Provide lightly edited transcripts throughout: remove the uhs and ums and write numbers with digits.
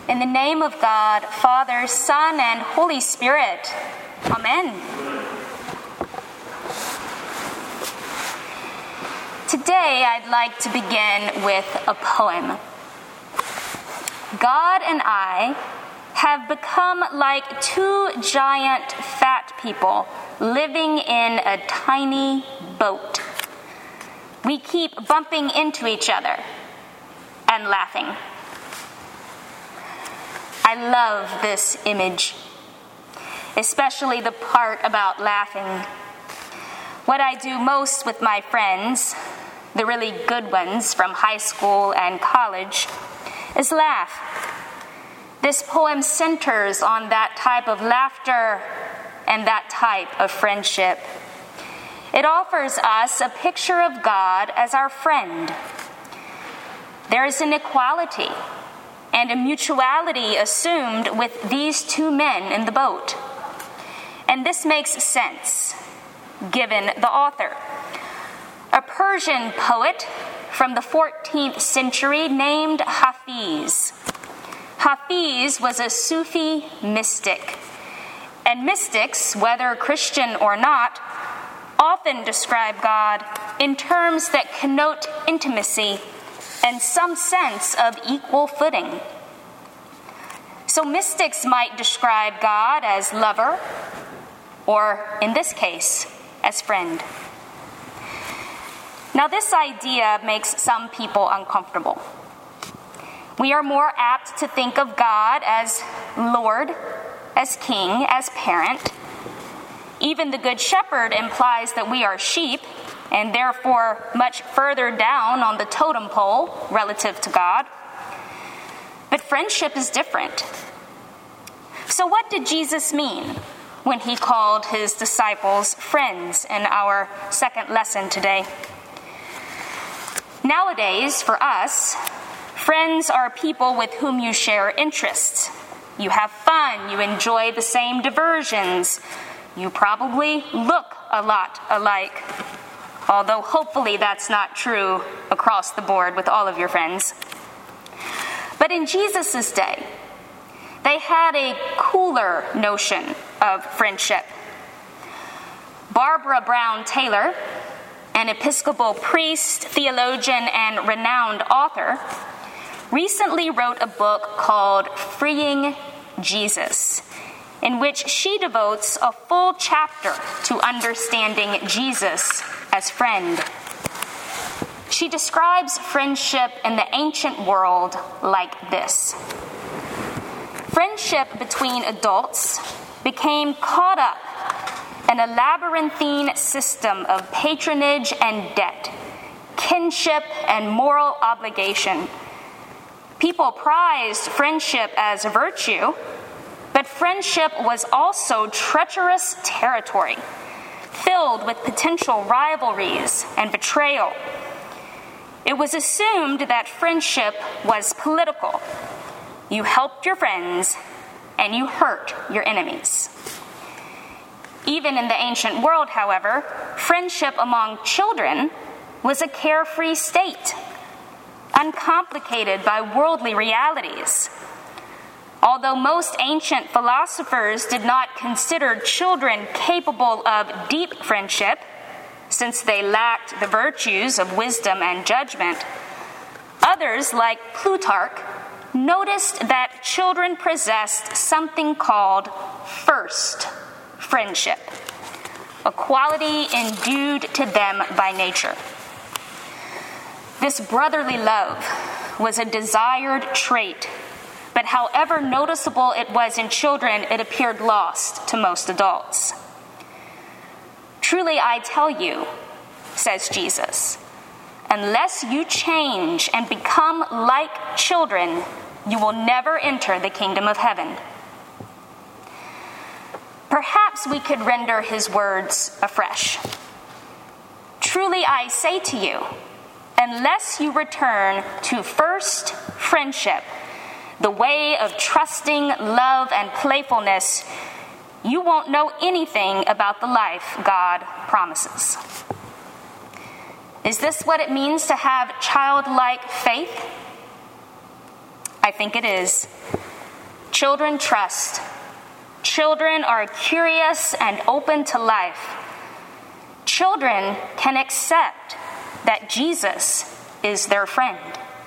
In the name of God, Father, Son, and Holy Spirit. Amen. Today, I'd like to begin with a poem. God and I have become like two giant fat people living in a tiny boat. We keep bumping into each other and laughing. I love this image, especially the part about laughing. What I do most with my friends, the really good ones from high school and college, is laugh. This poem centers on that type of laughter and that type of friendship. It offers us a picture of God as our friend. There is an equality and a mutuality assumed with these two men in the boat. And this makes sense, given the author. A Persian poet from the 14th century named Hafiz. Hafiz was a Sufi mystic. And mystics, whether Christian or not, often describe God in terms that connote intimacy and some sense of equal footing. So mystics might describe God as lover, or in this case, as friend. Now, this idea makes some people uncomfortable. We are more apt to think of God as Lord, as King, as parent. Even the Good Shepherd implies that we are sheep, and therefore much further down on the totem pole relative to God. But friendship is different. So what did Jesus mean when he called his disciples friends in our second lesson today? Nowadays, for us, friends are people with whom you share interests. You have fun, you enjoy the same diversions, you probably look a lot alike. Although hopefully that's not true across the board with all of your friends. But in Jesus' day, they had a cooler notion of friendship. Barbara Brown Taylor, an Episcopal priest, theologian, and renowned author, recently wrote a book called Freeing Jesus, in which she devotes a full chapter to understanding Jesus as friend. She describes friendship in the ancient world like this. Friendship between adults became caught up in a labyrinthine system of patronage and debt, kinship and moral obligation. People prized friendship as a virtue, but friendship was also treacherous territory, filled with potential rivalries and betrayal. It was assumed that friendship was political. You helped your friends, and you hurt your enemies. Even in the ancient world, however, friendship among children was a carefree state, uncomplicated by worldly realities. Although most ancient philosophers did not consider children capable of deep friendship, since they lacked the virtues of wisdom and judgment, others, like Plutarch, noticed that children possessed something called first friendship, a quality endued to them by nature. This brotherly love was a desired trait, but however noticeable it was in children, it appeared lost to most adults. Truly, I tell you, says Jesus, unless you change and become like children, you will never enter the kingdom of heaven. Perhaps we could render his words afresh. Truly, I say to you, unless you return to first friendship, the way of trusting, love, and playfulness, you won't know anything about the life God promises. Is this what it means to have childlike faith? I think it is. Children trust. Children are curious and open to life. Children can accept that Jesus is their friend.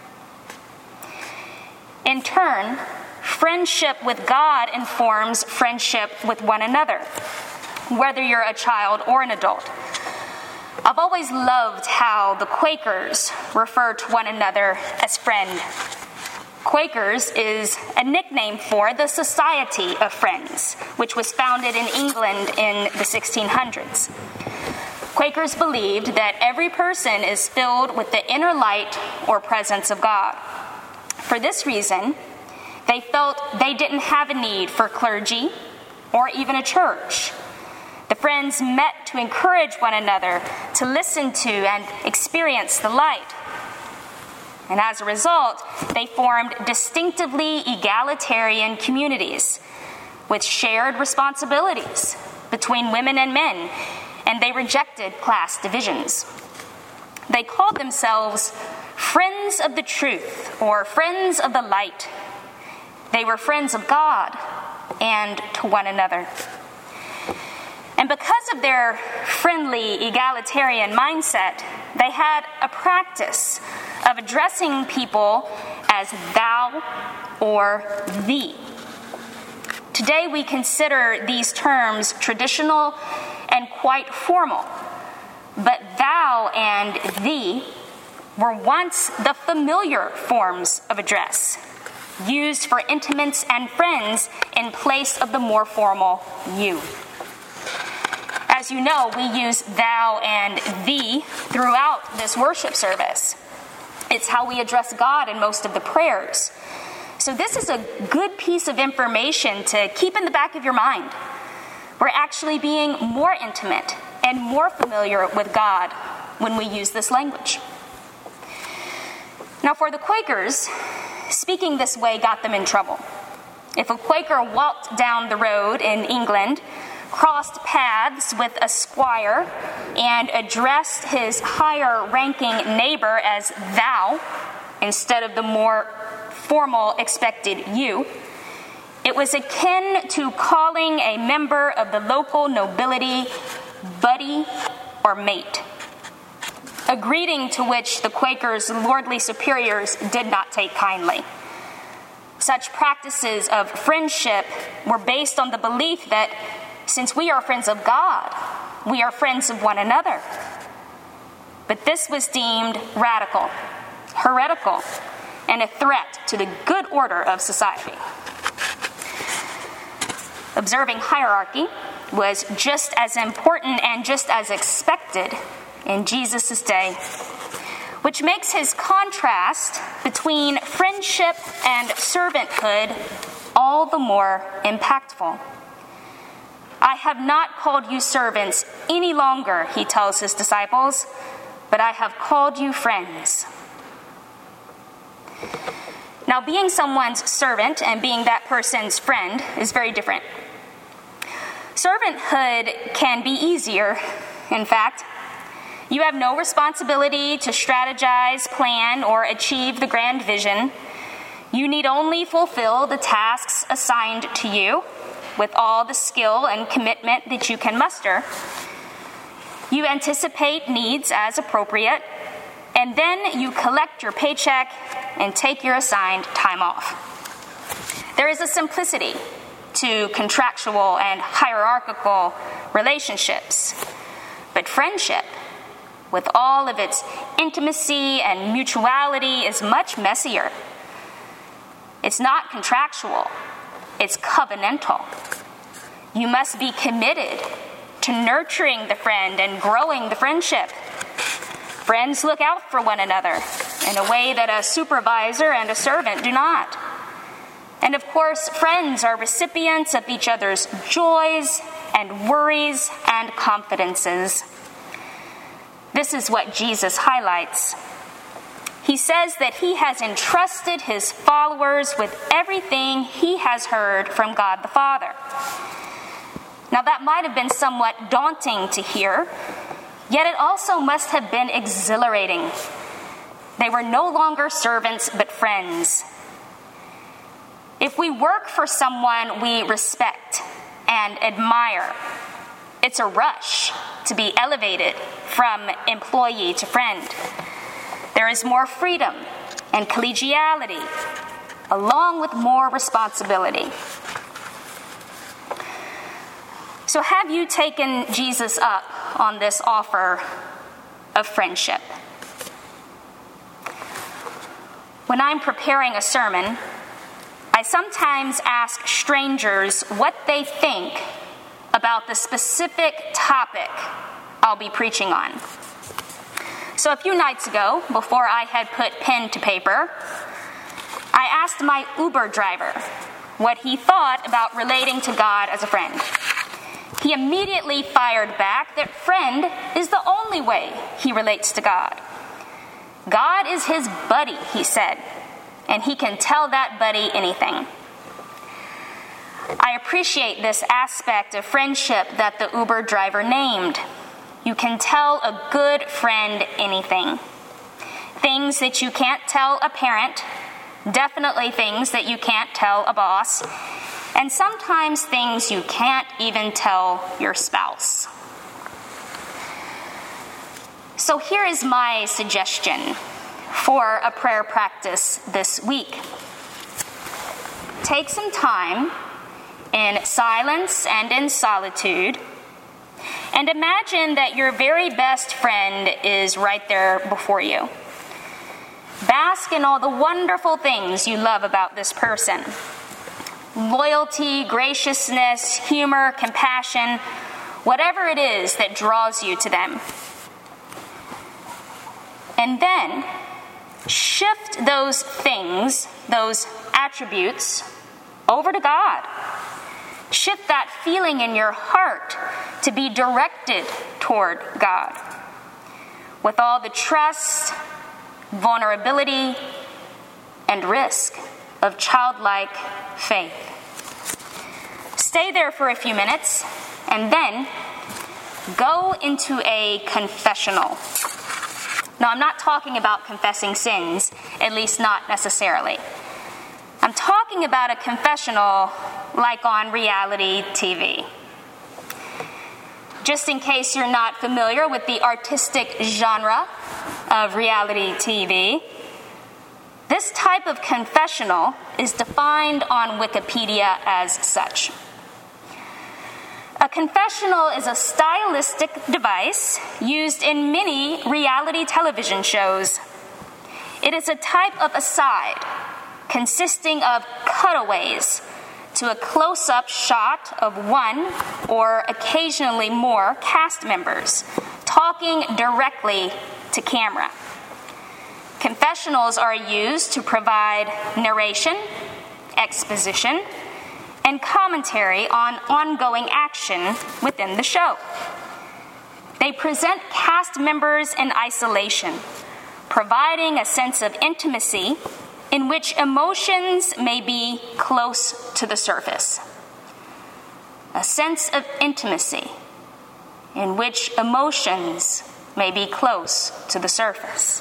In turn, friendship with God informs friendship with one another, whether you're a child or an adult. I've always loved how the Quakers refer to one another as friend. Quakers is a nickname for the Society of Friends, which was founded in England in the 1600s. Quakers believed that every person is filled with the inner light or presence of God. For this reason, they felt they didn't have a need for clergy or even a church. The friends met to encourage one another to listen to and experience the light. And as a result, they formed distinctively egalitarian communities with shared responsibilities between women and men, and they rejected class divisions. They called themselves Friends of the Truth or Friends of the Light. They were friends of God and to one another. And because of their friendly, egalitarian mindset, they had a practice of addressing people as thou or thee. Today we consider these terms traditional and quite formal, but thou and thee were once the familiar forms of address, used for intimates and friends in place of the more formal you. As you know, we use thou and thee throughout this worship service. It's how we address God in most of the prayers. So this is a good piece of information to keep in the back of your mind. We're actually being more intimate and more familiar with God when we use this language. Now, for the Quakers, speaking this way got them in trouble. If a Quaker walked down the road in England, crossed paths with a squire, and addressed his higher-ranking neighbor as thou instead of the more formal expected you, it was akin to calling a member of the local nobility buddy or mate, a greeting to which the Quakers' lordly superiors did not take kindly. Such practices of friendship were based on the belief that since we are friends of God, we are friends of one another. But this was deemed radical, heretical, and a threat to the good order of society. Observing hierarchy was just as important and just as expected in Jesus' day, which makes his contrast between friendship and servanthood all the more impactful. I have not called you servants any longer, he tells his disciples, but I have called you friends. Now, being someone's servant and being that person's friend is very different. Servanthood can be easier, in fact. You have no responsibility to strategize, plan, or achieve the grand vision. You need only fulfill the tasks assigned to you with all the skill and commitment that you can muster. You anticipate needs as appropriate, and then you collect your paycheck and take your assigned time off. There is a simplicity to contractual and hierarchical relationships, but friendship, with all of its intimacy and mutuality, is much messier. It's not contractual. It's covenantal. You must be committed to nurturing the friend and growing the friendship. Friends look out for one another in a way that a supervisor and a servant do not. And of course, friends are recipients of each other's joys and worries and confidences. This is what Jesus highlights. He says that he has entrusted his followers with everything he has heard from God the Father. Now, that might have been somewhat daunting to hear, yet it also must have been exhilarating. They were no longer servants, but friends. If If we work for someone we respect and admire, it's a rush to be elevated from employee to friend. There is more freedom and collegiality, along with more responsibility. So have you taken Jesus up on this offer of friendship? When I'm preparing a sermon, I sometimes ask strangers what they think about the specific topic I'll be preaching on. So a few nights ago, before I had put pen to paper, I asked my Uber driver what he thought about relating to God as a friend. He immediately fired back that friend is the only way he relates to God. God is his buddy, he said, and he can tell that buddy anything. I appreciate this aspect of friendship that the Uber driver named. You can tell a good friend anything. Things that you can't tell a parent, definitely things that you can't tell a boss, and sometimes things you can't even tell your spouse. So here is my suggestion for a prayer practice this week. Take some time in silence and in solitude, and imagine that your very best friend is right there before you. Bask in all the wonderful things you love about this person. Loyalty, graciousness, humor, compassion, whatever it is that draws you to them. And then shift those things, those attributes, over to God. Shift that feeling in your heart to be directed toward God, with all the trust, vulnerability, and risk of childlike faith. Stay there for a few minutes, and then go into a confessional. Now, I'm not talking about confessing sins, at least not necessarily. I'm talking about a confessional like on reality TV. Just in case you're not familiar with the artistic genre of reality TV, this type of confessional is defined on Wikipedia as such. A confessional is a stylistic device used in many reality television shows. It is a type of aside consisting of cutaways to a close-up shot of one or occasionally more cast members talking directly to camera. Confessionals are used to provide narration, exposition, and commentary on ongoing action within the show. They present cast members in isolation, providing a sense of intimacy in which emotions may be close to the surface. A sense of intimacy in which emotions may be close to the surface.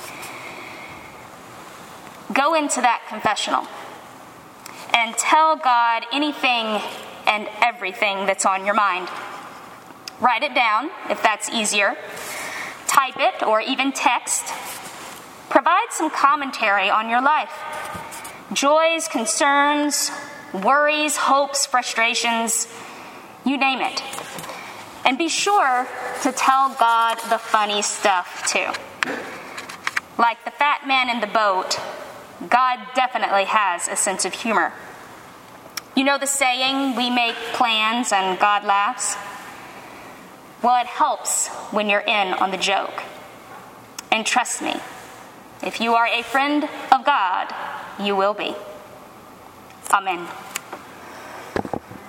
Go into that confessional and tell God anything and everything that's on your mind. Write it down if that's easier. Type it or even text. Provide some commentary on your life. Joys, concerns, worries, hopes, frustrations, you name it. And be sure to tell God the funny stuff too. Like the fat man in the boat, God definitely has a sense of humor. You know the saying, we make plans and God laughs? Well, it helps when you're in on the joke. And trust me, if you are a friend of God, you will be. Amen.